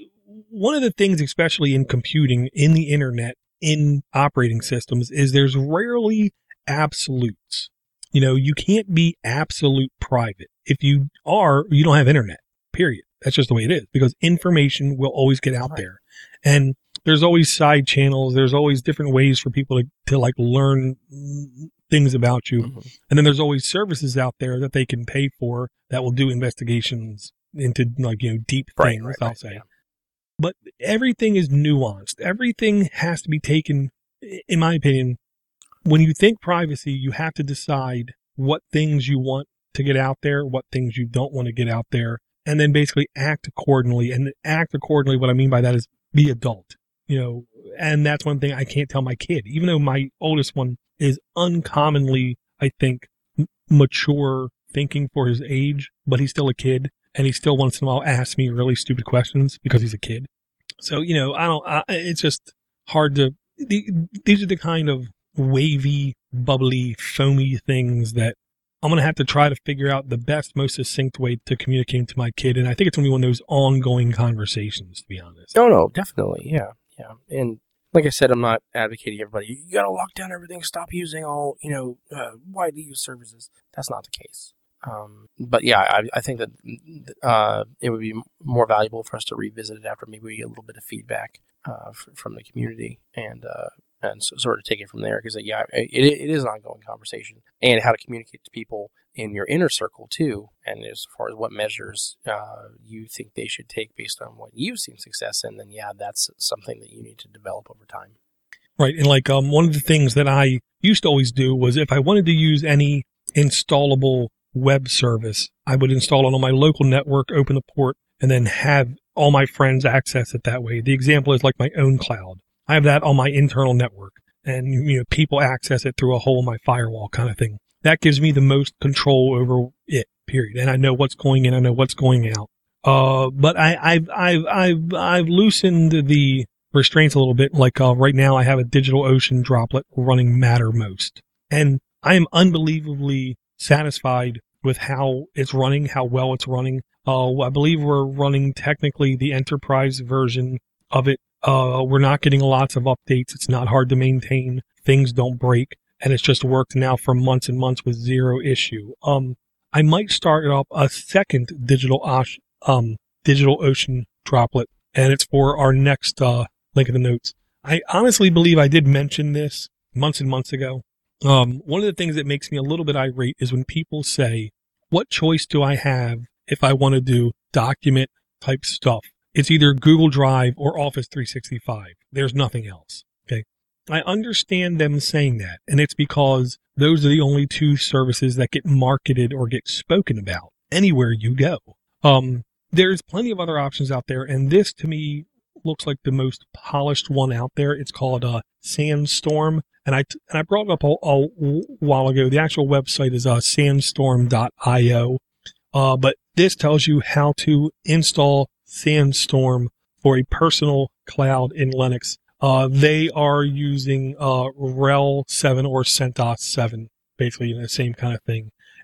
one of the things, especially in computing, in the internet, in operating systems, is there's rarely absolutes. You know, you can't be absolute private. If you are, you don't have internet, period. That's just the way it is, because information will always get out there. And there's always side channels. There's always different ways for people to, to like learn things about you. Mm-hmm. And then there's always services out there that they can pay for that will do investigations into, like, you know, deep right, things, right, I'll right, say. Yeah. But everything is nuanced. Everything has to be taken, in my opinion. When you think privacy, you have to decide what things you want to get out there, what things you don't want to get out there, and then basically act accordingly. And act accordingly, what I mean by that is be adult, you know, and that's one thing I can't tell my kid, even though my oldest one is uncommonly, I think, m- mature thinking for his age, but he's still a kid. And he still once in a while asks me really stupid questions because he's a kid. So, you know, I don't, I, it's just hard to, the, these are the kind of wavy, bubbly, foamy things that I'm going to have to try to figure out the best, most succinct way to communicate to my kid. And I think it's going to be one of those ongoing conversations, to be honest. No, no, definitely. Yeah. Yeah. And like I said, I'm not advocating everybody, you got to lock down everything, stop using all, you know, uh, widely used services. That's not the case. Um, but yeah, I, I think that uh, it would be more valuable for us to revisit it after maybe we get a little bit of feedback uh, f- from the community, and uh, and so, sort of take it from there. Because yeah, it, it is an ongoing conversation, and how to communicate to people in your inner circle too, and as far as what measures uh, you think they should take based on what you've seen success in, then yeah, that's something that you need to develop over time. Right, and like um, one of the things that I used to always do was if I wanted to use any installable web service, I would install it on my local network, open the port, and then have all my friends access it that way. The example is like my own cloud. I have that on my internal network, and you know, people access it through a hole in my firewall kind of thing. That gives me the most control over it, period. And I know what's going in, I know what's going out. Uh, but I, I've, I've, I've, I've loosened the restraints a little bit. Like, uh, right now I have a DigitalOcean droplet running Mattermost, and I am unbelievably satisfied with how it's running, how well it's running. Uh, I believe we're running technically the enterprise version of it. Uh, we're not getting lots of updates. It's not hard to maintain. Things don't break, and it's just worked now for months and months with zero issue. Um, I might start up a second digital, um, DigitalOcean droplet, and it's for our next, uh, link in the notes. I honestly believe I did mention this months and months ago. Um, one of the things that makes me a little bit irate is when people say, what choice do I have if I want to do document type stuff? It's either Google Drive or Office three sixty-five. There's nothing else. Okay. I understand them saying that, and it's because those are the only two services that get marketed or get spoken about anywhere you go. Um, there's plenty of other options out there, and this to me looks like the most polished one out there. It's called uh, Sandstorm. And I, t- and I brought it up a, a while ago. The actual website is uh, sandstorm dot io. Uh, but this tells you how to install Sandstorm for a personal cloud in Linux. Uh, they are using uh, R H E L seven or CentOS seven, basically the same kind of thing.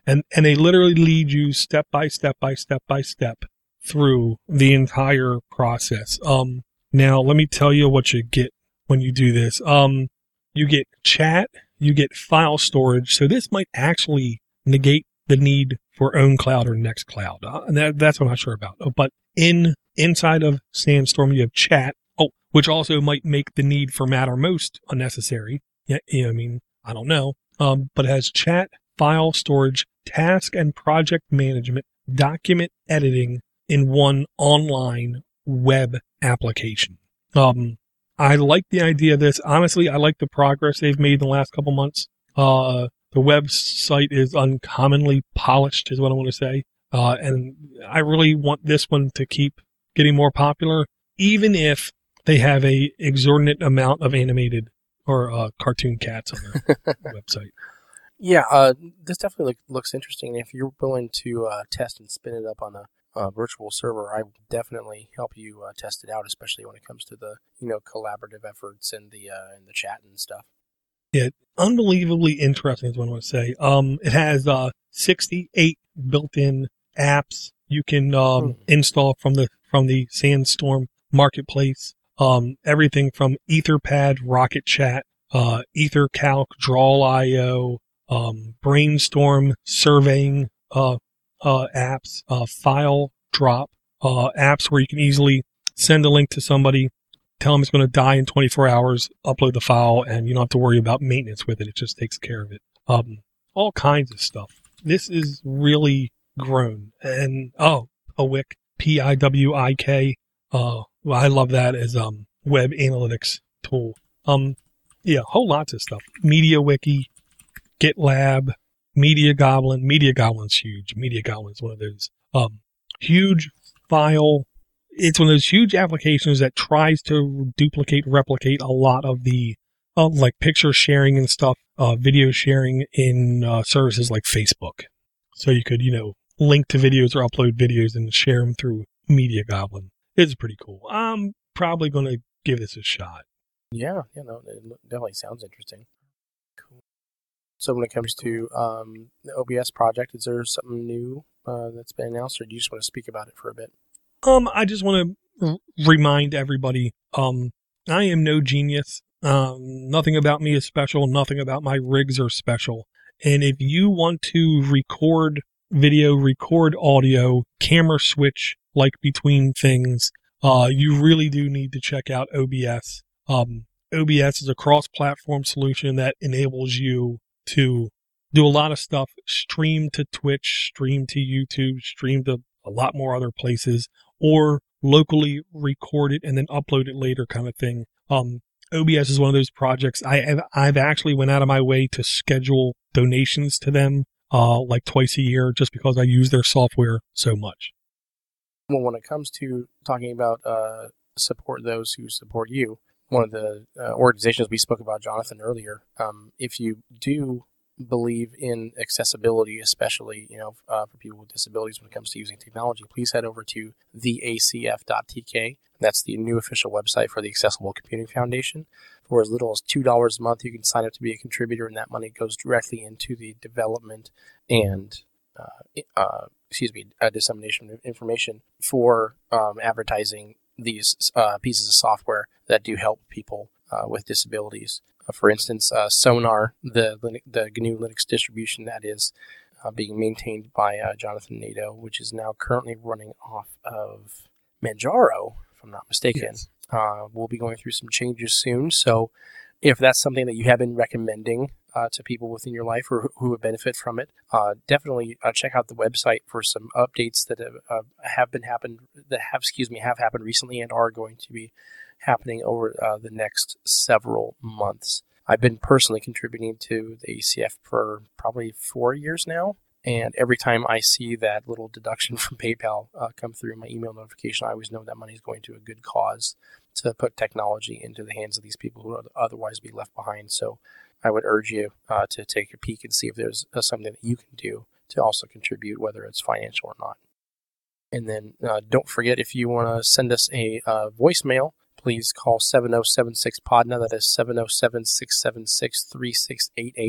And, and they literally lead you step by step by step by step through the entire process. Um, now let me tell you what you get when you do this. Um, you get chat, you get file storage. So this might actually negate the need for OwnCloud or NextCloud. Uh, and that, that's what I'm not sure about. But in, inside of Sandstorm, you have chat. Oh, which also might make the need for Mattermost unnecessary. Yeah, yeah, I mean, I don't know. Um, but it has chat, file storage, task and project management, document editing in one online web application. Um, I like the idea of this. Honestly, I like the progress they've made in the last couple months. Uh, the website is uncommonly polished, is what I want to say. Uh, and I really want this one to keep getting more popular, even if they have a exorbitant amount of animated or uh, cartoon cats on their website. Yeah, uh, this definitely look, looks interesting. If you're willing to uh, test and spin it up on a uh, virtual server, I will definitely help you uh, test it out, especially when it comes to the you know collaborative efforts and the uh, and the chat and stuff. Yeah, unbelievably interesting is what I want to say. Um, it has uh, sixty-eight built-in apps you can um, hmm. install from the from the Sandstorm marketplace. Um, everything from Etherpad, Rocket Chat, uh, EtherCalc, Drawl dot io, um, Brainstorm, surveying uh, uh, apps, uh, File Drop uh, apps where you can easily send a link to somebody, tell them it's going to die in twenty-four hours, upload the file, and you don't have to worry about maintenance with it. It just takes care of it. Um, all kinds of stuff. This is really grown. And, oh, Piwik, P I W I K. Uh, well, I love that as um web analytics tool. Um, yeah, whole lots of stuff. MediaWiki, GitLab, Media Goblin. Media Goblin's huge. Media Goblin's one of those um huge file. It's one of those huge applications that tries to duplicate, replicate a lot of the uh, like picture sharing and stuff, uh, video sharing in uh, services like Facebook. So you could, you know, link to videos or upload videos and share them through Media Goblin. It's pretty cool. I'm probably going to give this a shot. Yeah, yeah, no, it definitely sounds interesting. Cool. So when it comes to um, the O B S project, is there something new uh, that's been announced, or do you just want to speak about it for a bit? Um, I just want to r- remind everybody, um, I am no genius. Um, nothing about me is special. Nothing about my rigs are special. And if you want to record video, record audio, camera switch, like between things, uh, you really do need to check out O B S. Um, O B S is a cross-platform solution that enables you to do a lot of stuff, stream to Twitch, stream to YouTube, stream to a lot more other places, or locally record it and then upload it later kind of thing. Um, O B S is one of those projects. I have, I've actually went out of my way to schedule donations to them, uh, like twice a year just because I use their software so much. Well, when it comes to talking about uh, support those who support you, one of the uh, organizations we spoke about, Jonathan, earlier, um, if you do believe in accessibility, especially you know uh, for people with disabilities when it comes to using technology, please head over to the A C F dot T K. That's the new official website for the Accessible Computing Foundation. For as little as two dollars a month, you can sign up to be a contributor, and that money goes directly into the development and uh, uh, excuse me, uh, dissemination of information for um, advertising these uh, pieces of software that do help people uh, with disabilities. Uh, for instance, uh, Sonar, the the G N U Linux distribution that is uh, being maintained by uh, Jonathan Nadeau, which is now currently running off of Manjaro, if I'm not mistaken. Yes. Uh, we'll be going through some changes soon, so if that's something that you have been recommending uh, to people within your life or who would benefit from it, uh, definitely uh, check out the website for some updates that have, uh, have been happened that have excuse me have happened recently and are going to be happening over uh, the next several months. I've been personally contributing to the A C F for probably four years now, and every time I see that little deduction from PayPal uh, come through my email notification, I always know that money is going to a good cause to put technology into the hands of these people who would otherwise be left behind. So I would urge you uh, to take a peek and see if there's uh, something that you can do to also contribute, whether it's financial or not. And then uh, don't forget, if you want to send us a uh, voicemail, please call seven oh seven six P O D N A. That is seven oh seven, six seven six, three six eight eight.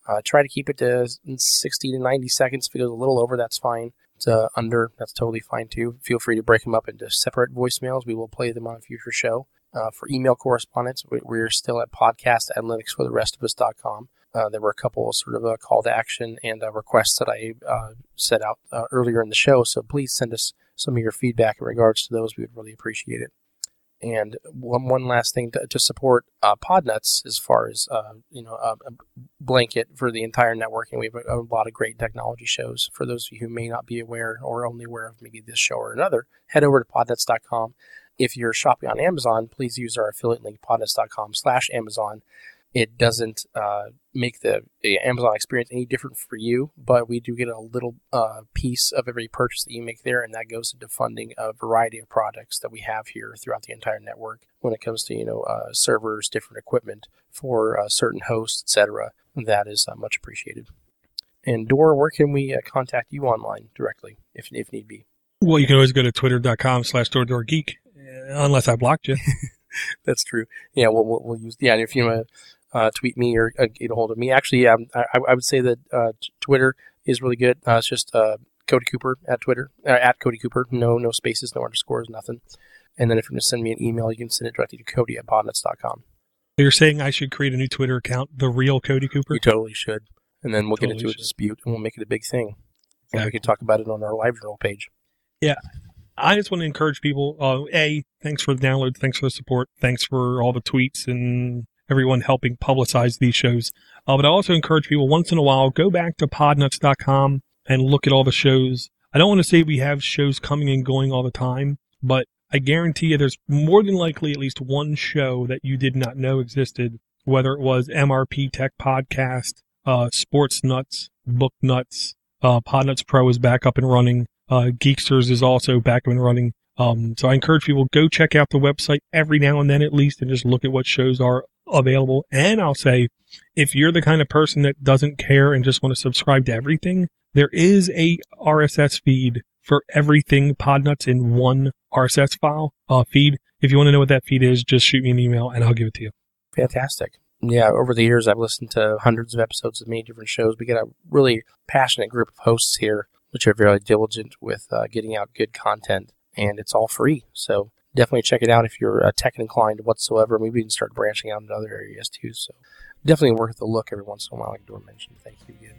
Uh, try to keep it to sixty to ninety seconds. If it goes a little over, that's fine. It's uh, under, that's totally fine too. Feel free to break them up into separate voicemails. We will play them on a future show. Uh, for email correspondence, we're still at podcast at linux for the rest of us dot com. Uh, there were a couple of sort of a call to action and uh, requests that I uh, set out uh, earlier in the show, so please send us some of your feedback in regards to those. We would really appreciate it. And one one last thing to, to support uh, Podnuts as far as uh, you know a, a blanket for the entire networking. We have a, a lot of great technology shows. For those of you who may not be aware or only aware of maybe this show or another, head over to podnuts dot com. If you're shopping on Amazon, please use our affiliate link, podnuts dot com slash Amazon. It doesn't uh, make the, the Amazon experience any different for you, but we do get a little uh, piece of every purchase that you make there, and that goes into funding a variety of products that we have here throughout the entire network when it comes to, you know, uh, servers, different equipment for uh, certain hosts, et cetera. That is uh, much appreciated. And Dor, where can we uh, contact you online directly, if if need be? Well, you can always go to twitter dot com slash door door geek, unless I blocked you. That's true. Yeah, we'll, we'll, we'll use, yeah, and if you want to uh, tweet me or uh, get a hold of me, actually, yeah, I, I would say that uh, Twitter is really good. Uh, it's just uh, Cody Cooper at Twitter, uh, at Cody Cooper, no no spaces, no underscores, nothing. And then if you're going to send me an email, you can send it directly to Cody at podnuts dot com. You're saying I should create a new Twitter account, The Real Cody Cooper? You totally should. And then we'll totally get into should. a dispute, and we'll make it a big thing. And Exactly. we can talk about it on our live journal page. Yeah. I just want to encourage people, uh, A, thanks for the download, thanks for the support, thanks for all the tweets and everyone helping publicize these shows. Uh, but I also encourage people, once in a while, go back to podnuts dot com and look at all the shows. I don't want to say we have shows coming and going all the time, but I guarantee you there's more than likely at least one show that you did not know existed, whether it was M R P Tech Podcast, uh, Sports Nuts, Book Nuts, uh, Podnuts Pro is back up and running. Uh, Geeksters is also back and running. Um, so I encourage people, go check out the website every now and then at least and just look at what shows are available. And I'll say, if you're the kind of person that doesn't care and just want to subscribe to everything, there is a R S S feed for everything Podnuts in one R S S file uh, feed. If you want to know what that feed is, just shoot me an email and I'll give it to you. Fantastic. Yeah, over the years, I've listened to hundreds of episodes of many different shows. We get a really passionate group of hosts here, which are very diligent with uh, getting out good content, and it's all free. So definitely check it out if you're uh, tech inclined whatsoever. Maybe we can start branching out into other areas too. So definitely worth a look every once in a while, like Dor mentioned. Thank you again.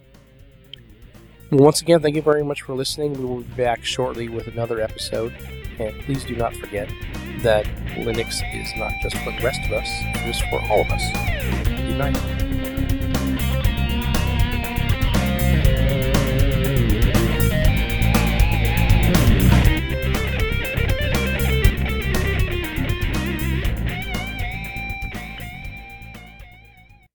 Well, once again, thank you very much for listening. We will be back shortly with another episode. And please do not forget that Linux is not just for the rest of us, it is for all of us. Good night.